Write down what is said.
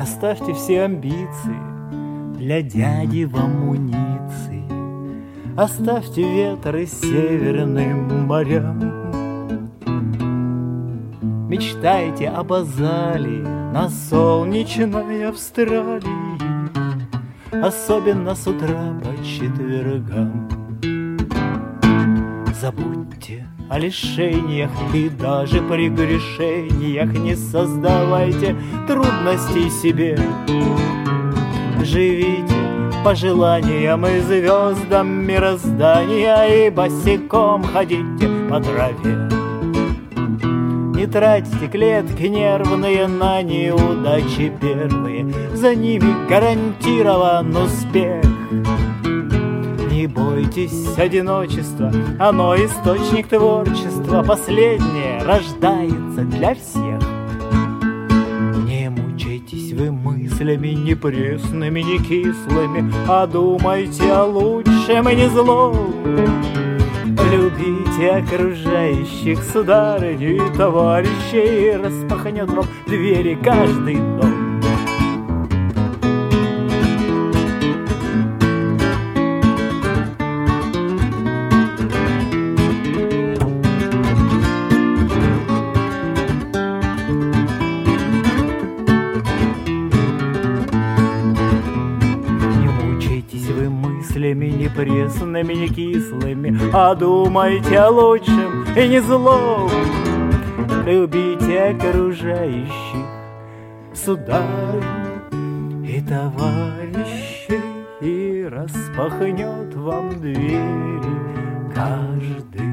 Оставьте все амбиции для дяди в амуниции. Оставьте ветры северным морям. Мечтайте об Азалии на солнечной Австралии, особенно с утра по четвергам. Забудьте о лишениях и даже прегрешениях, не создавайте трудностей себе. Живите по желаниям и звездам мироздания и босиком ходите по траве. Не тратьте клетки нервные на неудачи первые, за ними гарантирован успех. Не бойтесь одиночества, оно источник творчества, последнее рождается для всех. Не мучайтесь вы мыслями ни пресными, ни кислыми, а думайте о лучшем и не злом. Любите окружающих, сударыни и товарищей, распахнет вам двери каждый дом. Ни пресными, ни кислыми, а думайте о лучшем и не злом. Любите окружающих, сударь и товарищей, и распахнет вам двери каждый